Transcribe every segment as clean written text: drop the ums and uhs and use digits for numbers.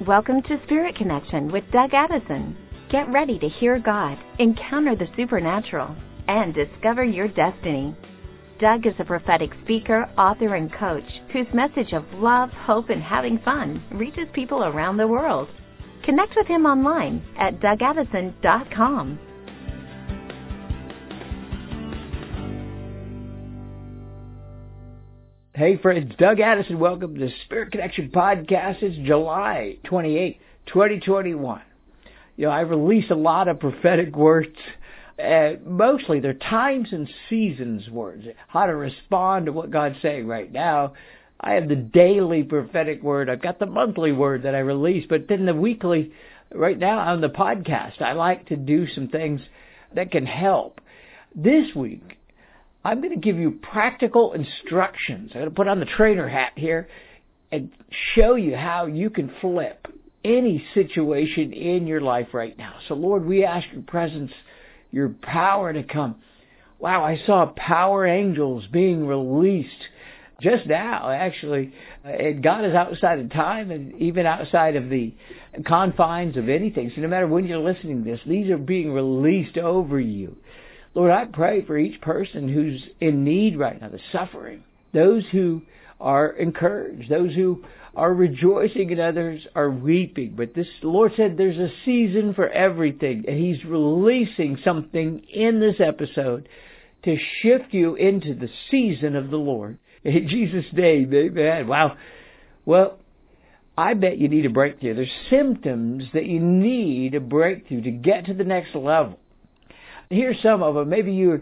Welcome to Spirit Connection with Doug Addison. Get ready to hear God, encounter the supernatural, and discover your destiny. Doug is a prophetic speaker, author, and coach whose message of love, hope, and having fun reaches people around the world. Connect with him online at DougAddison.com. Hey friends, Doug Addison. Welcome to the Spirit Connection Podcast. It's July 28, 2021. I release a lot of prophetic words. Mostly they're times and seasons words, how to respond to what God's saying right now. I have the daily prophetic word. I've got the monthly word that I release, but then the weekly, right now on the podcast, I like to do some things that can help. This week, I'm going to give you practical instructions. I'm going to put on the trainer hat here and show you how you can flip any situation in your life right now. So, Lord, we ask your presence, your power to come. Wow, I saw power angels being released just now, actually. And God is outside of time and even outside of the confines of anything. So no matter when you're listening to this, these are being released over you. Lord, I pray for each person who's in need right now, the suffering, those who are encouraged, those who are rejoicing and others are weeping. But this, the Lord said there's a season for everything, and He's releasing something in this episode to shift you into the season of the Lord. In Jesus' name, amen. Wow. Well, I bet you need a breakthrough. There's symptoms that you need a breakthrough to get to the next level. Here's some of them. Maybe you're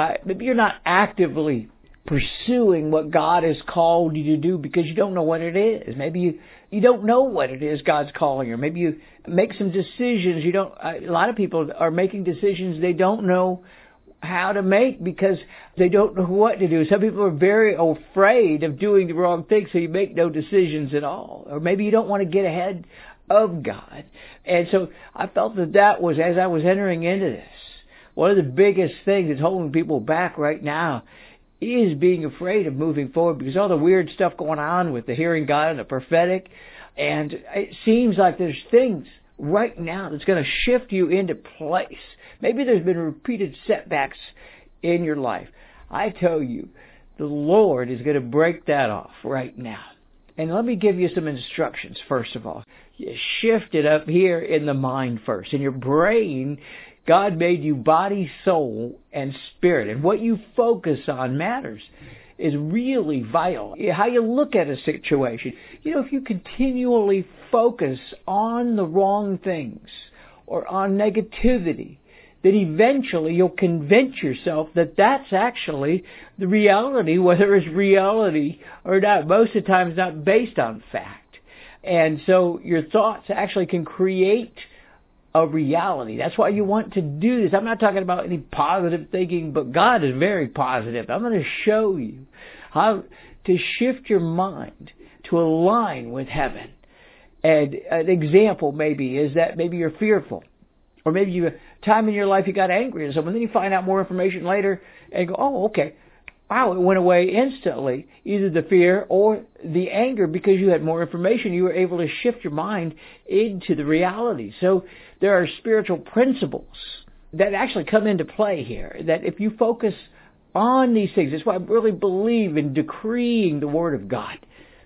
not actively pursuing what God has called you to do because you don't know what it is. Maybe you don't know what it is God's calling you. Maybe you make some decisions. A lot of people are making decisions they don't know how to make because they don't know what to do. Some people are very afraid of doing the wrong thing, so you make no decisions at all. Or maybe you don't want to get ahead of God. And so I felt that was, as I was entering into this, one of the biggest things that's holding people back right now is being afraid of moving forward because all the weird stuff going on with the hearing God and the prophetic. And it seems like there's things right now that's going to shift you into place. Maybe there's been repeated setbacks in your life. I tell you, the Lord is going to break that off right now. And let me give you some instructions, first of all. You shift it up here in the mind first. In your brain, God made you body, soul, and spirit. And what you focus on matters. Is really vital. How you look at a situation. If you continually focus on the wrong things or on negativity, then eventually you'll convince yourself that that's actually the reality, whether it's reality or not. Most of the time it's not based on fact. And so your thoughts actually can create a reality. That's why you want to do this. I'm not talking about any positive thinking, but God is very positive. I'm going to show you how to shift your mind to align with heaven. And an example maybe is that maybe you're fearful. Or maybe you time in your life you got angry at someone, then you find out more information later and go, oh, okay. Wow, it went away instantly, either the fear or the anger, because you had more information. You were able to shift your mind into the reality. So there are spiritual principles that actually come into play here, that if you focus on these things, that's why I really believe in decreeing the Word of God.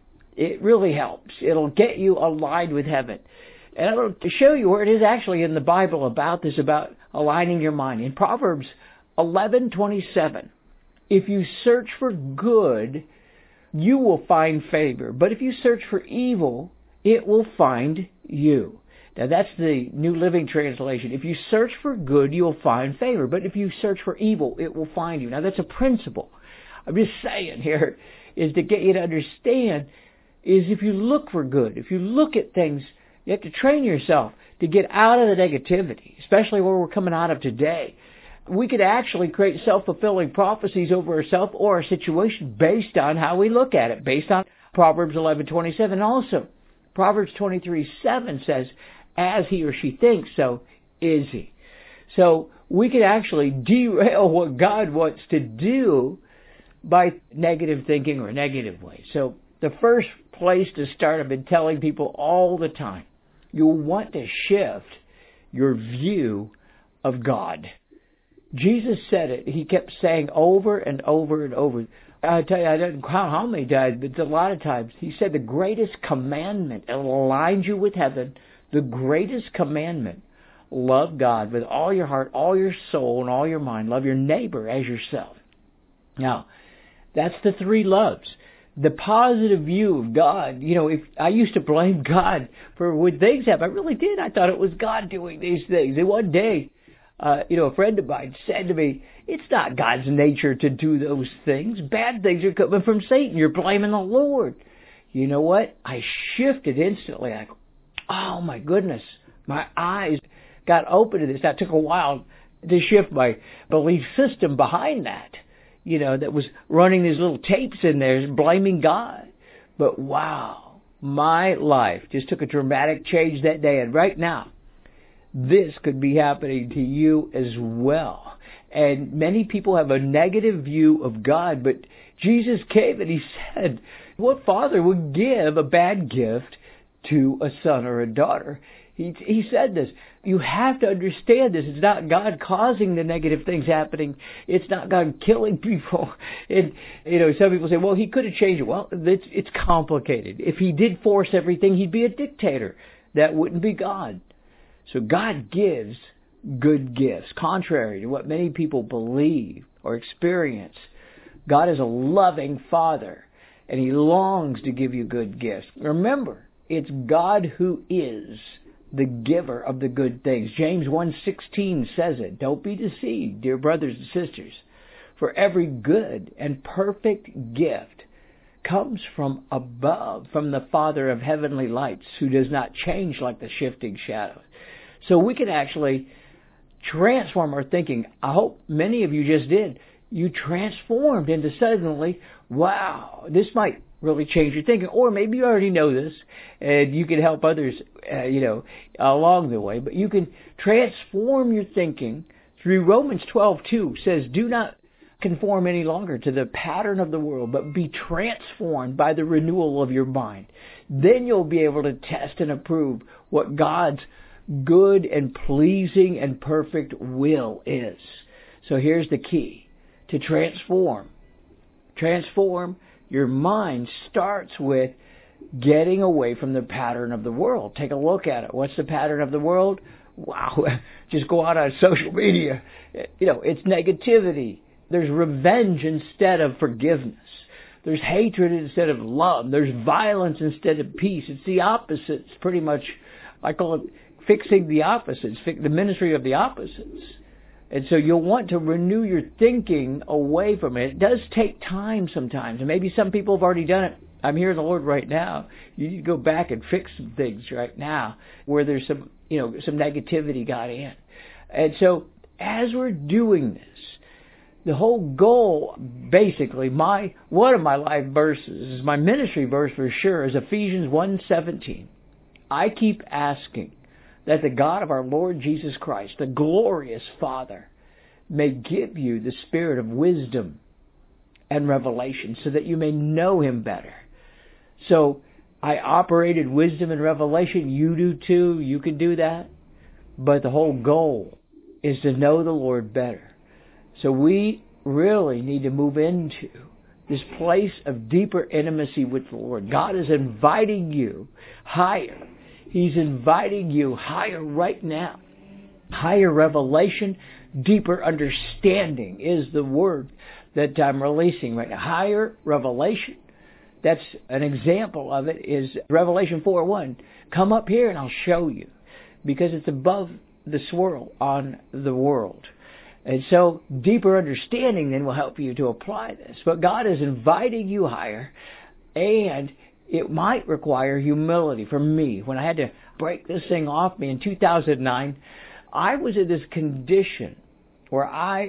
It really helps. It'll get you aligned with heaven. And I'll show you where it is actually in the Bible about this, about aligning your mind. In Proverbs 11:27. If you search for good, you will find favor. But if you search for evil, it will find you. Now that's the New Living Translation. If you search for good, you'll find favor. But if you search for evil, it will find you. Now that's a principle. I'm just saying here is to get you to understand is if you look for good, if you look at things, you have to train yourself to get out of the negativity, especially where we're coming out of today. We could actually create self-fulfilling prophecies over ourselves or our situation based on how we look at it, based on Proverbs 11:27. Also, Proverbs 23:7 says, as he or she thinks, so is he. So we could actually derail what God wants to do by negative thinking or negative ways. So the first place to start, I've been telling people all the time, you'll want to shift your view of God. Jesus said it. He kept saying over and over and over. I tell you, I don't count how many times, but it's a lot of times. He said the greatest commandment, it aligns you with heaven. The greatest commandment, love God with all your heart, all your soul, and all your mind. Love your neighbor as yourself. Now, that's the three loves. The positive view of God, if I used to blame God for when things happen, I really did. I thought it was God doing these things. And one day, a friend of mine said to me, it's not God's nature to do those things. Bad things are coming from Satan. You're blaming the Lord. You know what? I shifted instantly. I go, oh my goodness, my eyes got open to this. That took a while to shift my belief system behind that. That was running these little tapes in there, blaming God. But wow, my life just took a dramatic change that day. And right now, this could be happening to you as well. And many people have a negative view of God, but Jesus came and he said, what father would give a bad gift to a son or a daughter? He said this. You have to understand this. It's not God causing the negative things happening. It's not God killing people. And, some people say, well, he could have changed it. Well, it's complicated. If he did force everything, he'd be a dictator. That wouldn't be God. So God gives good gifts, contrary to what many people believe or experience. God is a loving Father, and he longs to give you good gifts. Remember, it's God who is the giver of the good things. James 1:16 says it. Don't be deceived, dear brothers and sisters. For every good and perfect gift comes from above, from the Father of heavenly lights, who does not change like the shifting shadows. So we can actually transform our thinking. I hope many of you just did. You transformed into suddenly, wow, this might really change your thinking. Or maybe you already know this and you can help others, along the way. But you can transform your thinking through Romans 12:2 says, do not conform any longer to the pattern of the world, but be transformed by the renewal of your mind. Then you'll be able to test and approve what God's good and pleasing and perfect will is. So here's the key. To transform your mind starts with getting away from the pattern of the world. Take a look at it. What's the pattern of the world? Wow. Just go out on social media. It's negativity. There's revenge instead of forgiveness. There's hatred instead of love. There's violence instead of peace. It's the opposites, pretty much. I call it fixing the opposites, the ministry of the opposites. And so you'll want to renew your thinking away from it. It does take time sometimes. And maybe some people have already done it. I'm hearing the Lord right now. You need to go back and fix some things right now where there's some negativity got in. And so as we're doing this, the whole goal, basically, one of my life verses, is my ministry verse for sure, is Ephesians 1:17. I keep asking that the God of our Lord Jesus Christ, the glorious Father, may give you the spirit of wisdom and revelation so that you may know him better. So I operated wisdom and revelation. You do too. You can do that. But the whole goal is to know the Lord better. So we really need to move into this place of deeper intimacy with the Lord. God is inviting you higher. He's inviting you higher right now. Higher revelation, deeper understanding is the word that I'm releasing right now. Higher revelation. That's an example of it is Revelation 4:1. Come up here and I'll show you. Because it's above the swirl on the world. And so deeper understanding then will help you to apply this. But God is inviting you higher, and it might require humility from me. When I had to break this thing off me in 2009, I was in this condition where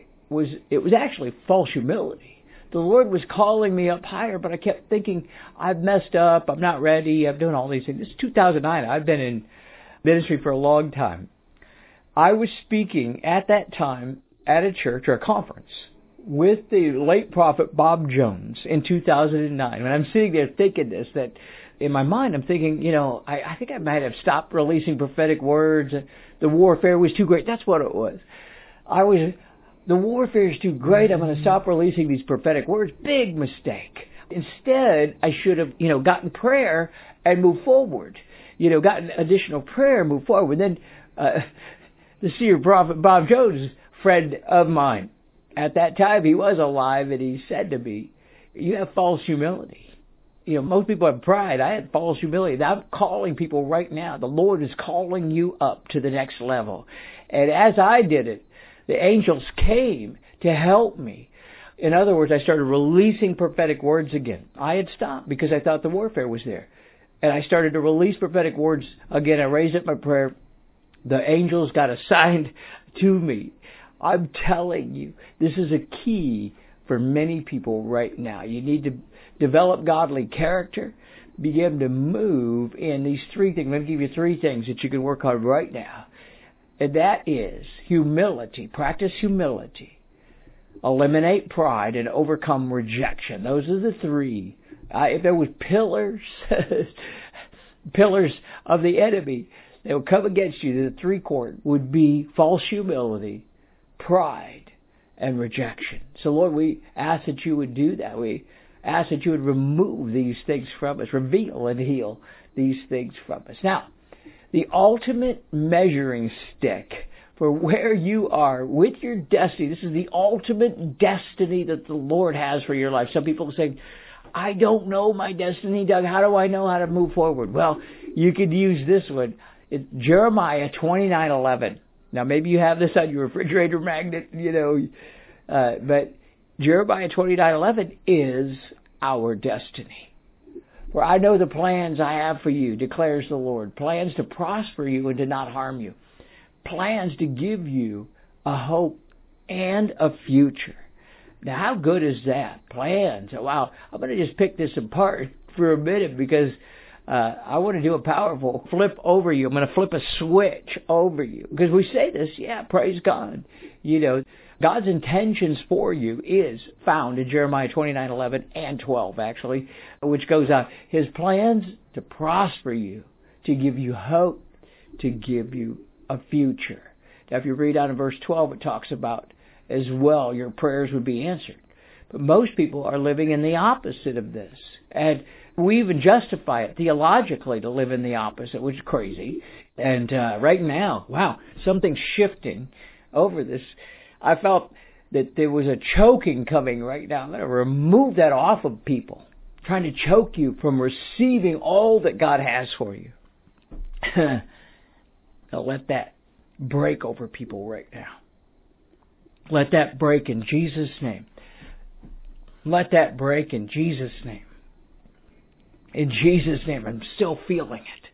it was actually false humility. The Lord was calling me up higher, but I kept thinking, I've messed up, I'm not ready, I'm doing all these things. This is 2009. I've been in ministry for a long time. I was speaking at that time at a church or a conference with the late prophet Bob Jones in 2009. When I'm sitting there thinking this, that in my mind, I'm thinking, I think I might have stopped releasing prophetic words. The warfare was too great. That's what it was. The warfare is too great. I'm going to stop releasing these prophetic words. Big mistake. Instead, I should have, gotten prayer and moved forward. Gotten additional prayer and moved forward. And then the seer prophet Bob Jones, friend of mine, at that time he was alive, and he said to me, "You have false humility." Most people have pride. I had false humility. I'm calling people right now. The Lord is calling you up to the next level. And as I did it, the angels came to help me. In other words, I started releasing prophetic words again. I had stopped because I thought the warfare was there. And I started to release prophetic words again. I raised up my prayer. The angels got assigned to me. I'm telling you, this is a key for many people right now. You need to develop godly character, begin to move in these three things. I'm going to give you three things that you can work on right now. And that is humility. Practice humility. Eliminate pride and overcome rejection. Those are the three. If there was pillars, pillars of the enemy that would come against you, the three cord would be false humility, pride, and rejection. So Lord, we ask that you would do that. We ask that you would remove these things from us, reveal and heal these things from us. Now, the ultimate measuring stick for where you are with your destiny, this is the ultimate destiny that the Lord has for your life. Some people say, "I don't know my destiny, Doug. How do I know how to move forward?" Well, you could use this one. It's Jeremiah 29:11. Now, maybe you have this on your refrigerator magnet, but Jeremiah 29:11 is our destiny. "For I know the plans I have for you, declares the Lord, plans to prosper you and to not harm you, plans to give you a hope and a future." Now, how good is that? Plans. Wow. I'm going to just pick this apart for a minute because I want to do a powerful flip over you. I'm going to flip a switch over you. Because we say this, praise God. God's intentions for you is found in Jeremiah 29:11 and 12, actually, which goes on. His plans to prosper you, to give you hope, to give you a future. Now, if you read on in verse 12, it talks about as well your prayers would be answered. But most people are living in the opposite of this. And we even justify it theologically to live in the opposite, which is crazy. And right now, wow, something's shifting over this. I felt that there was a choking coming right now. I'm going to remove that off of people, trying to choke you from receiving all that God has for you. Now let that break over people right now. Let that break in Jesus' name. Let that break in Jesus' name. In Jesus' name. I'm still feeling it.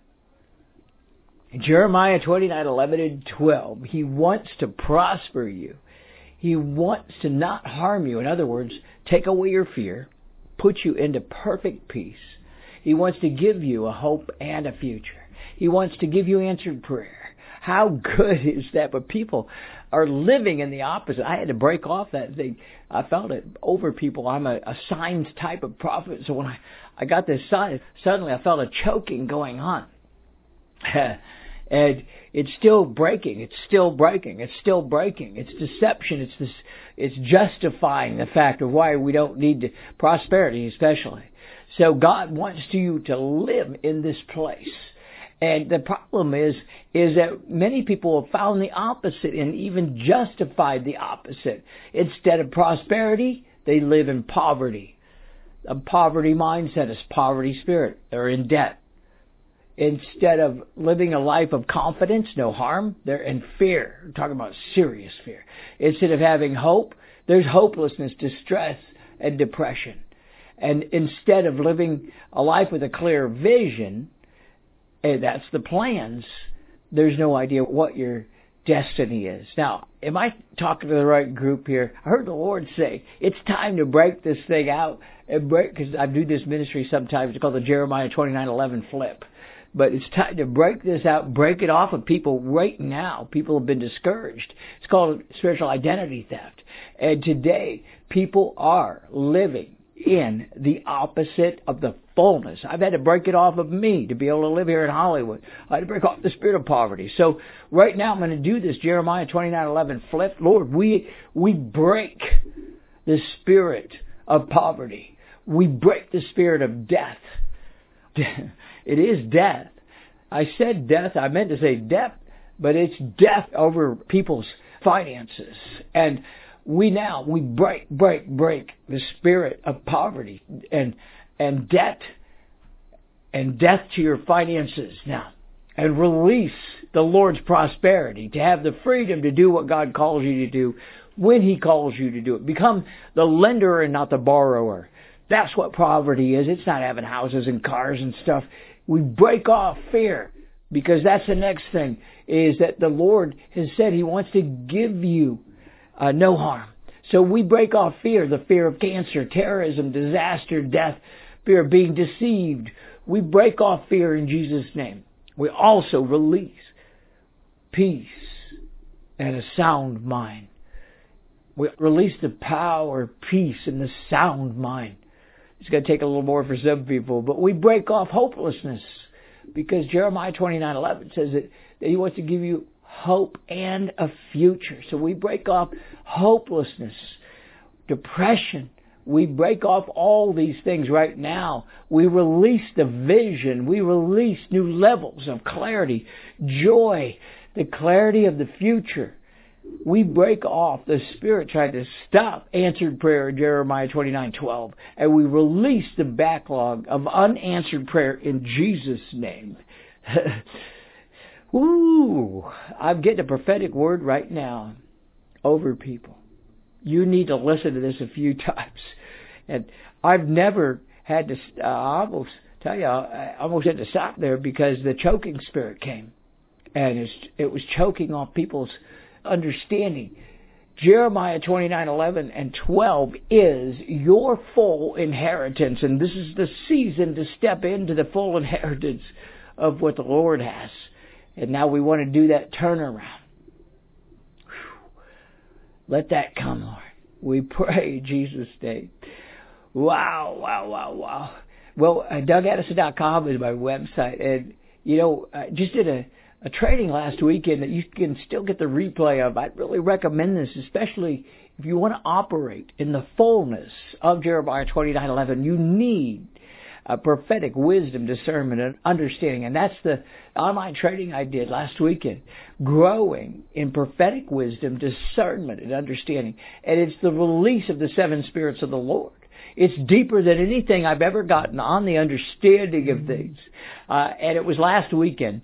In Jeremiah 29:11 and 12, He wants to prosper you. He wants to not harm you. In other words, take away your fear, put you into perfect peace. He wants to give you a hope and a future. He wants to give you answered prayer. How good is that? But people are living in the opposite. I had to break off that thing. I felt it over people. I'm a signs type of prophet. So when I got this sign, suddenly I felt a choking going on. And it's still breaking. It's still breaking. It's still breaking. It's deception. It's justifying the fact of why we don't need prosperity, especially. So God wants you to live in this place. And the problem is that many people have found the opposite and even justified the opposite. Instead of prosperity, they live in poverty. A poverty mindset is poverty spirit. They're in debt. Instead of living a life of confidence, no harm, they're in fear. I'm talking about serious fear. Instead of having hope, there's hopelessness, distress, and depression. And instead of living a life with a clear vision, that's the plans, there's no idea what your destiny is. Now, am I talking to the right group here? I heard the Lord say, it's time to break this thing out and break, because I do this ministry sometimes. It's called the Jeremiah 29:11 flip. But it's time to break this out, break it off of people right now. People have been discouraged. It's called spiritual identity theft. And today, people are living in the opposite of the fullness. I've had to break it off of me to be able to live here in Hollywood. I had to break off the spirit of poverty. So right now I'm going to do this Jeremiah 29:11 flip. Lord, we break the spirit of poverty. We break the spirit of death. It is death. I said death. I meant to say death, but it's death over people's finances. And we break the spirit of poverty and debt and death to your finances now, and release the Lord's prosperity to have the freedom to do what God calls you to do when He calls you to do it. Become the lender and not the borrower. That's what poverty is. It's not having houses and cars and stuff. We break off fear, because that's the next thing, is that the Lord has said He wants to give you no harm. So we break off fear, the fear of cancer, terrorism, disaster, death, fear of being deceived. We break off fear in Jesus' name. We also release peace and a sound mind. We release the power of peace and the sound mind. It's going to take a little more for some people, but we break off hopelessness, because Jeremiah 29:11 says that He wants to give you hope and a future. So we break off hopelessness, depression. We break off all these things right now. We release the vision. We release new levels of clarity, joy, the clarity of the future. We break off the spirit trying to stop answered prayer in Jeremiah 29:12, and we release the backlog of unanswered prayer in Jesus' name. Ooh, I'm getting a prophetic word right now over people. You need to listen to this a few times. And I've never had to, I almost had to stop there, because the choking spirit came. And it was choking off people's understanding. Jeremiah 29:11 and 12 is your full inheritance. And this is the season to step into the full inheritance of what the Lord has. And now we want to do that turnaround. Whew. Let that come, Lord. We pray in Jesus' name. Wow. Well, DougAddison.com is my website. And, I just did a training last weekend that you can still get the replay of. I'd really recommend this, especially if you want to operate in the fullness of Jeremiah 29:11. You need prophetic wisdom, discernment, and understanding. And that's the online training I did last weekend. Growing in prophetic wisdom, discernment, and understanding. And it's the release of the seven spirits of the Lord. It's deeper than anything I've ever gotten on the understanding of things. And it was last weekend.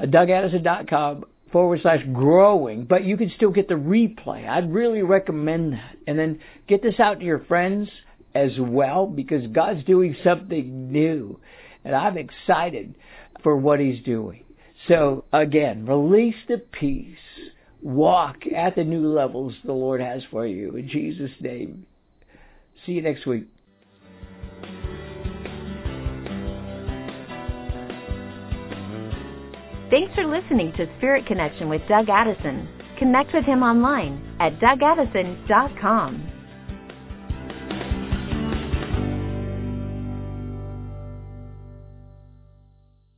DougAddison.com/growing. But you can still get the replay. I'd really recommend that. And then get this out to your friends as well, because God's doing something new. And I'm excited for what He's doing. So, again, release the peace. Walk at the new levels the Lord has for you. In Jesus' name. See you next week. Thanks for listening to Spirit Connection with Doug Addison. Connect with him online at DougAddison.com.